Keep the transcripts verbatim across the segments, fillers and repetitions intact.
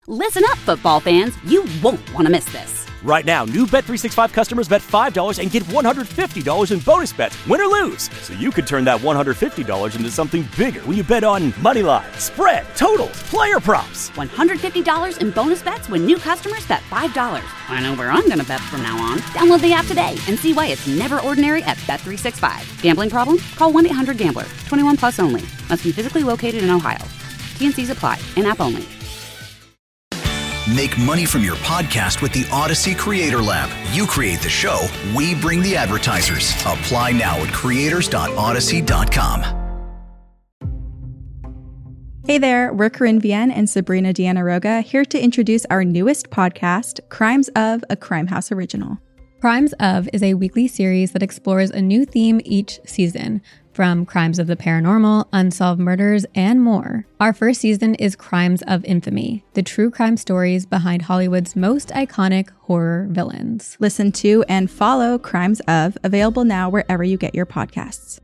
Listen up, football fans. You won't want to miss this. Right now, new Bet three sixty-five customers bet five dollars and get one hundred fifty dollars in bonus bets, win or lose. So you could turn that one hundred fifty dollars into something bigger when you bet on money line, spread, totals, player props. one hundred fifty dollars in bonus bets when new customers bet five dollars. I know where I'm going to bet from now on. Download the app today and see why it's never ordinary at Bet three sixty-five. Gambling problem? Call one eight hundred gambler. twenty-one plus only. Must be physically located in Ohio. T and C's apply. In-app only. Make money from your podcast with the Odyssey Creator Lab. You create the show, we bring the advertisers. Apply now at creators dot odyssey dot com. Hey there, we're Corinne Vienne and Sabrina Deanna Roga here to introduce our newest podcast, Crimes of, a Crime House original. Crimes of is a weekly series that explores a new theme each season, from crimes of the paranormal, unsolved murders, and more. Our first season is Crimes of Infamy, the true crime stories behind Hollywood's most iconic horror villains. Listen to and follow Crimes of, available now wherever you get your podcasts.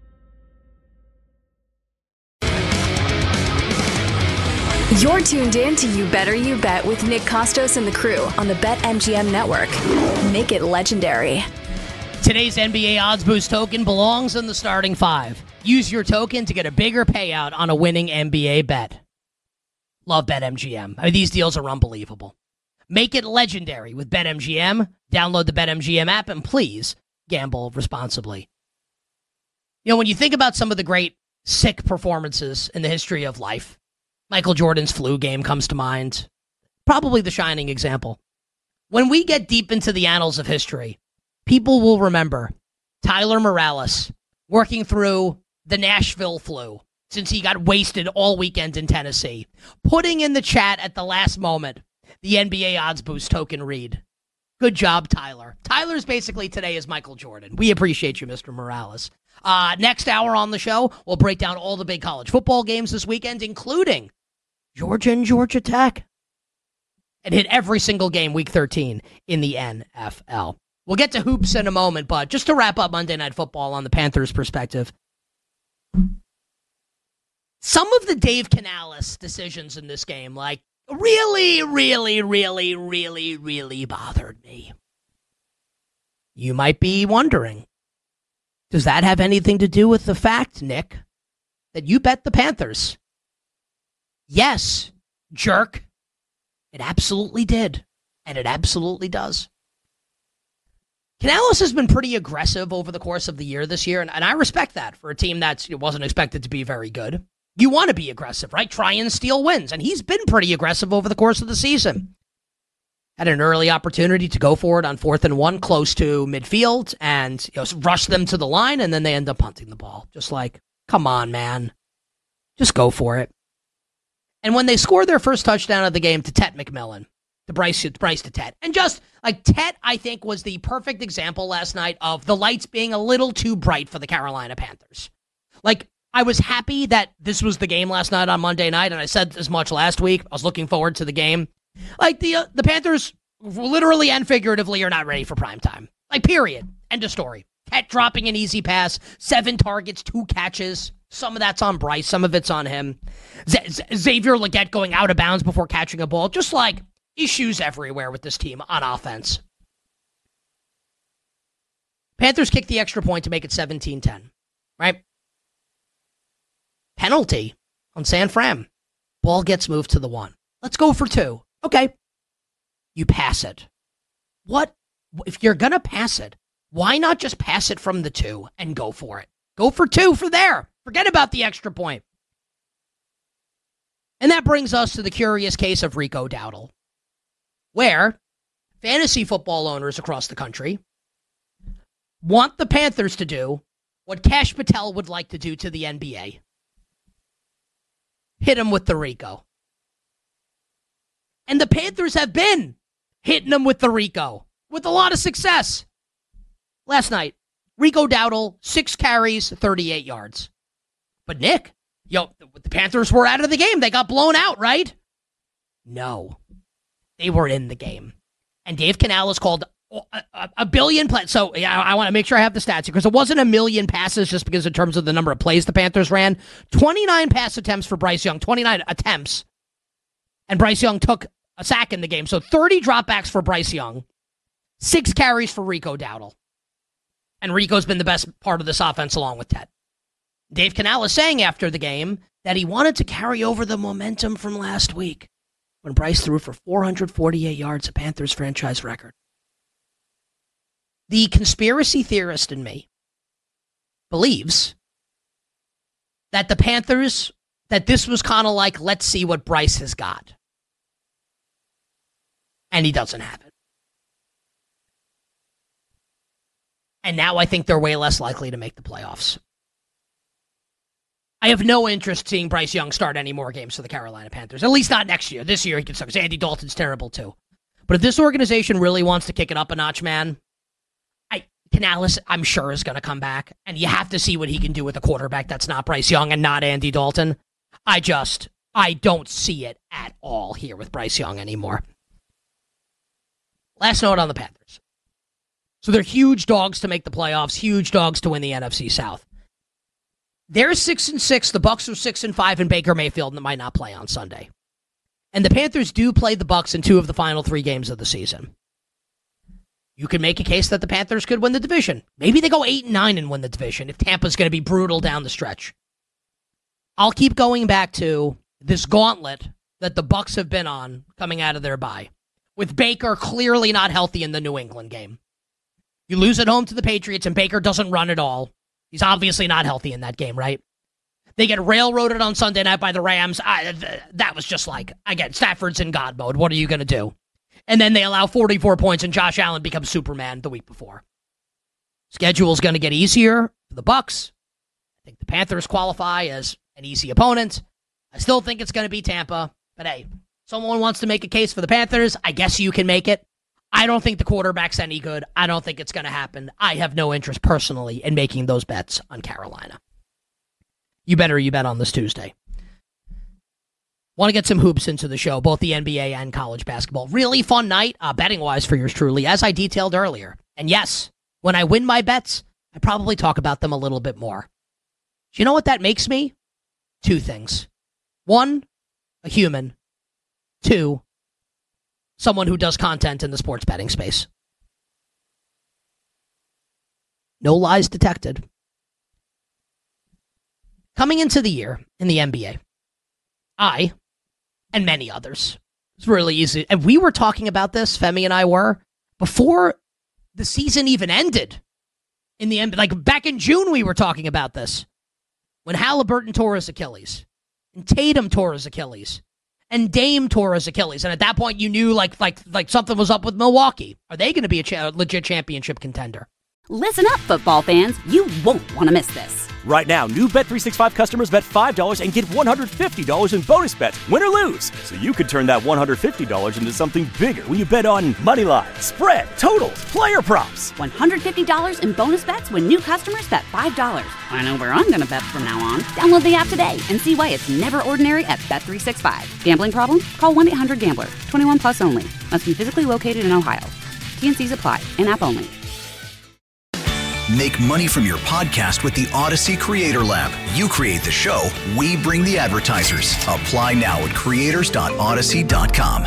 You're tuned in to You Better You Bet with Nick Costos and the crew on the BetMGM network. Make it legendary. Today's N B A Odds Boost token belongs in the starting five. Use your token to get a bigger payout on a winning N B A bet. Love BetMGM. I mean, these deals are unbelievable. Make it legendary with BetMGM. Download the BetMGM app and please gamble responsibly. You know, when you think about some of the great sick performances in the history of life, Michael Jordan's flu game comes to mind. Probably the shining example. When we get deep into the annals of history, people will remember Tyler Morales working through the Nashville flu since he got wasted all weekend in Tennessee, putting in the chat at the last moment the N B A Odds Boost token read. Good job, Tyler. Tyler's basically today is Michael Jordan. We appreciate you, Mister Morales. Uh, next hour on the show, we'll break down all the big college football games this weekend, including Georgia and Georgia Tech, and hit every single game week thirteen in the N F L. We'll get to hoops in a moment, but just to wrap up Monday Night Football on the Panthers' perspective, some of the Dave Canales decisions in this game, like, really, really, really, really, really bothered me. You might be wondering, does that have anything to do with the fact, Nick, that you bet the Panthers? Yes, jerk. It absolutely did, and it absolutely does. Canales has been pretty aggressive over the course of the year this year, and, and I respect that for a team that wasn't expected to be very good. You want to be aggressive, right? Try and steal wins, and he's been pretty aggressive over the course of the season. Had an early opportunity to go for it on fourth and one, close to midfield, and you know, rush them to the line, and then they end up punting the ball. Just like, come on, man. Just go for it. And when they scored their first touchdown of the game to Tet McMillan, to Bryce, Bryce to Tet, and just like Tet, I think, was the perfect example last night of the lights being a little too bright for the Carolina Panthers. Like, I was happy that this was the game last night on Monday night, and I said as much last week. I was looking forward to the game. Like, the uh, the Panthers, literally and figuratively, are not ready for prime time. Like, period. End of story. Tet dropping an easy pass, seven targets, two catches. Some of that's on Bryce, some of it's on him. Z- Z- Xavier Legette going out of bounds before catching a ball. Just like issues everywhere with this team on offense. Panthers kick the extra point to make it seventeen ten, right? Penalty on San Fran. Ball gets moved to the one. Let's go for two. Okay. You pass it. What? If you're going to pass it, why not just pass it from the two and go for it? Go for two for there. Forget about the extra point. And that brings us to the curious case of Rico Dowdle, where fantasy football owners across the country want the Panthers to do what Kash Patel would like to do to the N B A. Hit him with the Rico. And the Panthers have been hitting him with the Rico with a lot of success. Last night, Rico Dowdle, six carries, thirty-eight yards. But Nick, yo, the Panthers were out of the game. They got blown out, right? No. They were in the game. And Dave Canales called a, a, a billion plays. So yeah, I, I want to make sure I have the stats here because it wasn't a million passes just because in terms of the number of plays the Panthers ran. twenty-nine pass attempts for Bryce Young, twenty-nine attempts. And Bryce Young took a sack in the game. So thirty dropbacks for Bryce Young, six carries for Rico Dowdle. And Rico's been the best part of this offense along with Ted. Dave Canales saying after the game that he wanted to carry over the momentum from last week when Bryce threw for four hundred forty-eight yards, a Panthers franchise record. The conspiracy theorist in me believes that the Panthers, that this was kind of like, let's see what Bryce has got. And he doesn't have it. And now I think they're way less likely to make the playoffs. I have no interest seeing Bryce Young start any more games for the Carolina Panthers. At least not next year. This year he can start because Andy Dalton's terrible too. But if this organization really wants to kick it up a notch, man, I Canales, I'm sure, is going to come back. And you have to see what he can do with a quarterback that's not Bryce Young and not Andy Dalton. I just, I don't see it at all here with Bryce Young anymore. Last note on the Panthers. So they're huge dogs to make the playoffs, huge dogs to win the N F C South. They're six and six. The Bucs are six and five, and Baker Mayfield might not play on Sunday. And the Panthers do play the Bucs in two of the final three games of the season. You can make a case that the Panthers could win the division. Maybe they go eight and nine and win the division if Tampa's going to be brutal down the stretch. I'll keep going back to this gauntlet that the Bucs have been on coming out of their bye, with Baker clearly not healthy in the New England game. You lose at home to the Patriots, and Baker doesn't run at all. He's obviously not healthy in that game, right? They get railroaded on Sunday night by the Rams. I, th- that was just like, again, Stafford's in God mode. What are you going to do? And then they allow forty-four points, and Josh Allen becomes Superman the week before. Schedule's going to get easier for the Bucs. I think the Panthers qualify as an easy opponent. I still think it's going to be Tampa. But hey, someone wants to make a case for the Panthers. I guess you can make it. I don't think the quarterback's any good. I don't think it's going to happen. I have no interest personally in making those bets on Carolina. You better you bet on this Tuesday. Want to get some hoops into the show, both the N B A and college basketball. Really fun night, uh, betting-wise for yours truly, as I detailed earlier. And yes, when I win my bets, I probably talk about them a little bit more. Do you know what that makes me? Two things. One, a human. Two, someone who does content in the sports betting space. No lies detected. Coming into the year in the N B A, I, and many others, it's really easy, and we were talking about this, Femi and I were, before the season even ended. In the N B A, like back in June we were talking about this. When Halliburton tore his Achilles, and Tatum tore his Achilles, and Dame tore his Achilles. And at that point, you knew like like like something was up with Milwaukee. Are they going to be a cha- legit championship contender? Listen up, football fans. You won't want to miss this. Right now, new Bet three sixty-five customers bet five dollars and get one hundred fifty dollars in bonus bets, win or lose. So you could turn that one hundred fifty dollars into something bigger when you bet on money line, spread, totals, player props. one hundred fifty dollars in bonus bets when new customers bet five dollars. I know where I'm going to bet from now on. Download the app today and see why it's never ordinary at Bet three sixty-five. Gambling problem? Call one eight hundred gambler. twenty-one plus only. Must be physically located in Ohio. T and C's apply. In-app only. Make money from your podcast with the Odyssey Creator Lab. You create the show, we bring the advertisers. Apply now at creators dot odyssey dot com.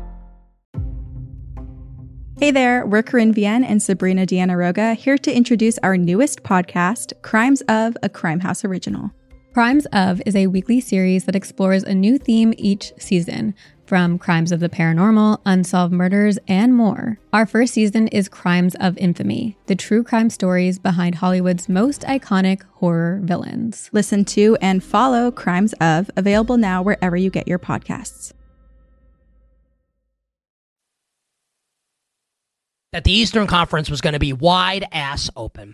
Hey there, we're Corinne Vienne and Sabrina Deanna Roga here to introduce our newest podcast, Crimes of, a Crime House original. Crimes of is a weekly series that explores a new theme each season, from crimes of the paranormal, unsolved murders, and more. Our first season is Crimes of Infamy, the true crime stories behind Hollywood's most iconic horror villains. Listen to and follow Crimes of, available now wherever you get your podcasts. That the Eastern Conference was going to be wide ass open.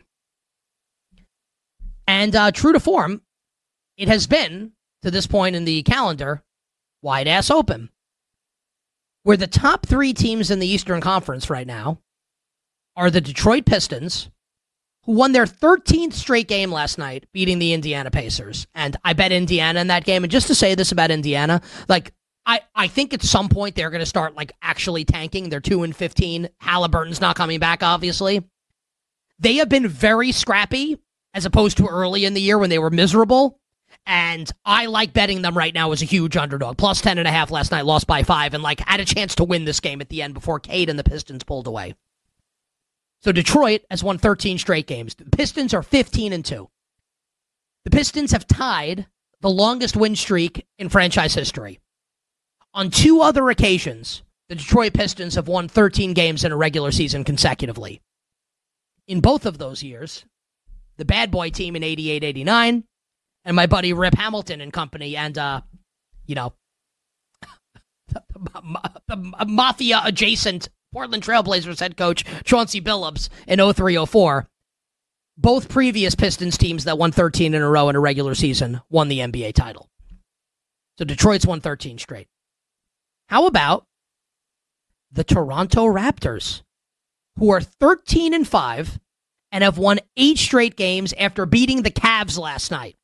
And uh, true to form, it has been, to this point in the calendar, wide ass open. Where the top three teams in the Eastern Conference right now are the Detroit Pistons, who won their thirteenth straight game last night, beating the Indiana Pacers. And I bet Indiana in that game. And just to say this about Indiana, like, I, I think at some point they're going to start, like, actually tanking. They're two and fifteen. Halliburton's not coming back, obviously. They have been very scrappy, as opposed to early in the year when they were miserable. And I like betting them right now as a huge underdog. Plus ten and a half last night, lost by five, and like had a chance to win this game at the end before Cade and the Pistons pulled away. So Detroit has won thirteen straight games. The Pistons are fifteen and two. The Pistons have tied the longest win streak in franchise history. On two other occasions, the Detroit Pistons have won thirteen games in a regular season consecutively. In both of those years, the bad boy team in eighty-eight eighty-nine, and my buddy Rip Hamilton and company, and, uh, you know, the, the, the mafia-adjacent Portland Trailblazers head coach Chauncey Billups in oh three oh four. Both previous Pistons teams that won thirteen in a row in a regular season won the N B A title. So Detroit's won thirteen straight. How about the Toronto Raptors, who are thirteen and five and have won eight straight games after beating the Cavs last night?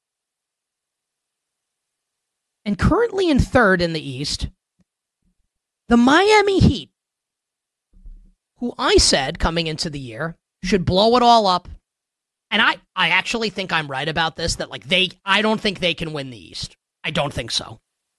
And currently in third in the East, the Miami Heat, who I said coming into the year should blow it all up. And I, I actually think I'm right about this, that like they, I don't think they can win the East. I don't think so.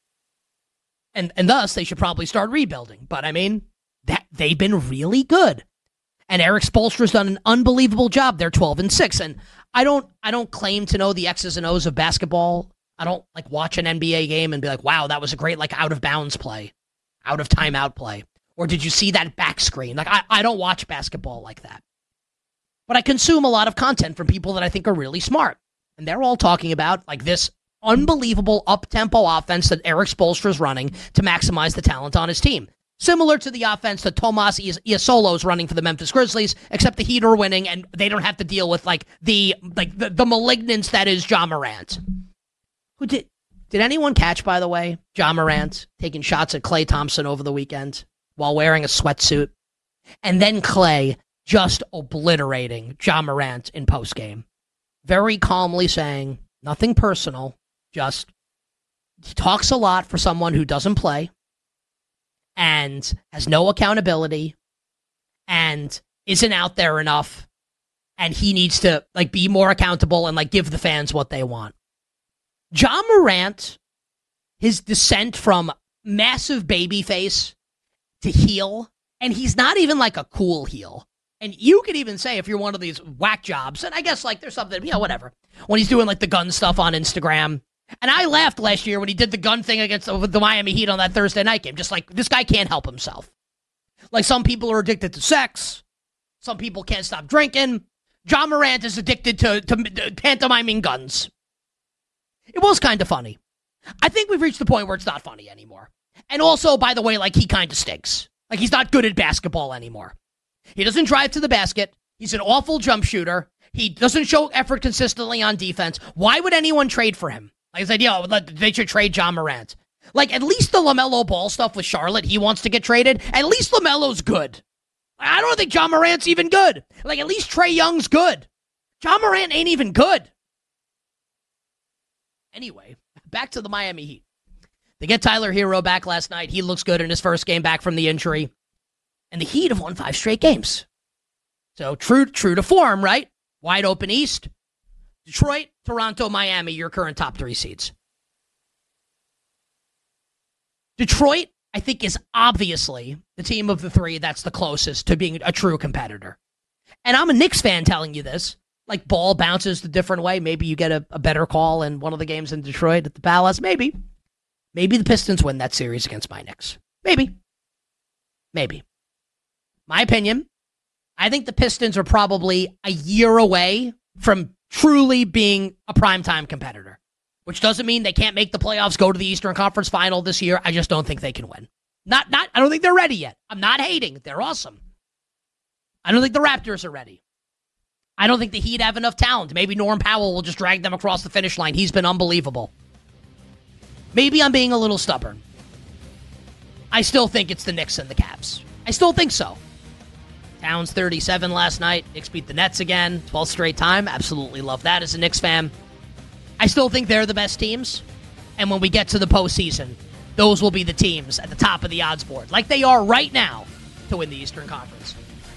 And and thus, they should probably start rebuilding. But I mean, that they've been really good. And Eric Spoelstra's done an unbelievable job. They're twelve and six. And I don't I don't claim to know the X's and O's of basketball. I don't like watch an N B A game and be like, wow, that was a great like out of bounds play, out of timeout play. Or did you see that back screen? Like I, I don't watch basketball like that. But I consume a lot of content from people that I think are really smart. And they're all talking about like this unbelievable up-tempo offense that Eric Spoelstra is running to maximize the talent on his team. Similar to the offense that Tomas Iasolo is running for the Memphis Grizzlies, except the Heat are winning and they don't have to deal with like the like the, the malignance that is Ja Morant. Who did did anyone catch, by the way, Ja Morant taking shots at Klay Thompson over the weekend while wearing a sweatsuit? And then Klay just obliterating Ja Morant in postgame. Very calmly saying, nothing personal, just he talks a lot for someone who doesn't play and has no accountability and isn't out there enough, and he needs to like be more accountable and like give the fans what they want. Ja Morant, his descent from massive baby face to heel, and he's not even like a cool heel. And you could even say if you're one of these whack jobs, and I guess like there's something, you know, whatever, when he's doing like the gun stuff on Instagram. And I laughed last year when he did the gun thing against the, the Miami Heat on that Thursday night game. Just like, this guy can't help himself. Like some people are addicted to sex. Some people can't stop drinking. Ja Morant is addicted to, to, to pantomiming guns. It was kind of funny. I think we've reached the point where it's not funny anymore. And also, by the way, like he kind of stinks. Like he's not good at basketball anymore. He doesn't drive to the basket. He's an awful jump shooter. He doesn't show effort consistently on defense. Why would anyone trade for him? Like I said, yo, they should trade Ja Morant. Like, at least the LaMelo Ball stuff with Charlotte, he wants to get traded. At least LaMelo's good. I don't think Ja Morant's even good. Like, at least Trae Young's good. Ja Morant ain't even good. Anyway, back to the Miami Heat. They get Tyler Hero back last night. He looks good in his first game back from the injury. And the Heat have won five straight games. So true, true to form, right? Wide open East. Detroit, Toronto, Miami, your current top three seeds. Detroit, I think, is obviously the team of the three that's the closest to being a true competitor. And I'm a Knicks fan telling you this. Like, ball bounces a different way. Maybe you get a, a better call in one of the games in Detroit at the Palace. Maybe. Maybe the Pistons win that series against my Knicks. Maybe. Maybe. My opinion, I think the Pistons are probably a year away from truly being a primetime competitor, which doesn't mean they can't make the playoffs, go to the Eastern Conference Final this year. I just don't think they can win. Not, not, I don't think they're ready yet. I'm not hating. They're awesome. I don't think the Raptors are ready. I don't think the Heat have enough talent. Maybe Norm Powell will just drag them across the finish line. He's been unbelievable. Maybe I'm being a little stubborn. I still think it's the Knicks and the Cavs. I still think so. Towns thirty-seven last night. Knicks beat the Nets again. twelfth straight time. Absolutely love that as a Knicks fan. I still think they're the best teams. And when we get to the postseason, those will be the teams at the top of the odds board, like they are right now, to win the Eastern Conference.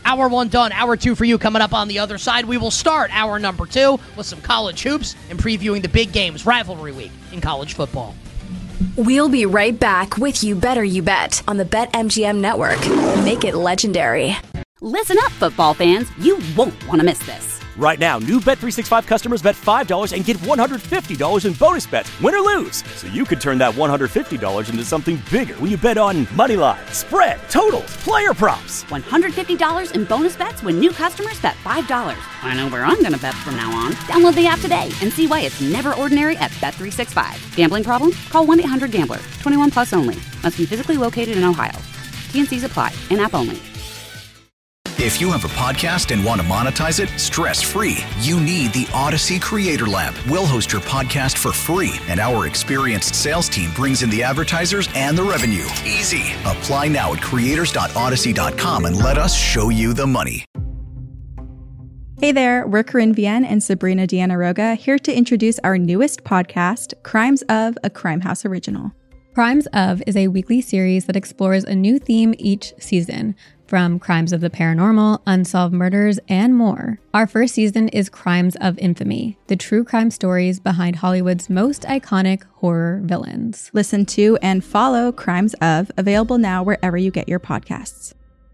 Hour one done. Hour two for you coming up on the other side. We will start hour number two with some college hoops and previewing the big games, rivalry week in college football. We'll be right back with You Better You Bet on the BetMGM Network. Make it legendary. Listen up, football fans. You won't want to miss this. Right now, new Bet three sixty-five customers bet five dollars and get one hundred fifty dollars in bonus bets, win or lose. So you could turn that one hundred fifty dollars into something bigger when you bet on money line, spread, totals, player props. one hundred fifty dollars in bonus bets when new customers bet five dollars. I know where I'm going to bet from now on. Download the app today and see why it's never ordinary at Bet three sixty-five. Gambling problem? Call one eight hundred gambler. twenty-one plus only. Must be physically located in Ohio. T N Cs apply. In-app only. If you have a podcast and want to monetize it stress-free, you need the Odyssey Creator Lab. We'll host your podcast for free, and our experienced sales team brings in the advertisers and the revenue. Easy. Apply now at creators dot odyssey dot com and let us show you the money. Hey there, we're Corinne Vienne and Sabrina Deanna Roga, here to introduce our newest podcast, Crimes of, a Crime House Original. Crimes of is a weekly series that explores a new theme each season, from crimes of the paranormal, unsolved murders, and more. Our first season is Crimes of Infamy, the true crime stories behind Hollywood's most iconic horror villains. Listen to and follow Crimes of, available now wherever you get your podcasts.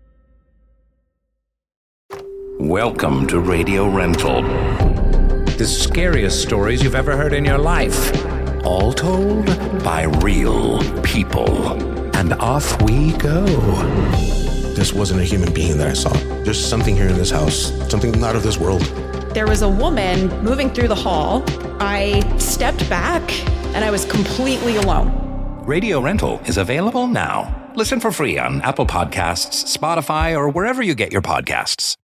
Welcome to Radio Rental. The scariest stories you've ever heard in your life. All told by real people. And off we go. This wasn't a human being that I saw. There's something here in this house, something not of this world. There was a woman moving through the hall. I stepped back and I was completely alone. Radio Rental is available now. Listen for free on Apple Podcasts, Spotify, or wherever you get your podcasts.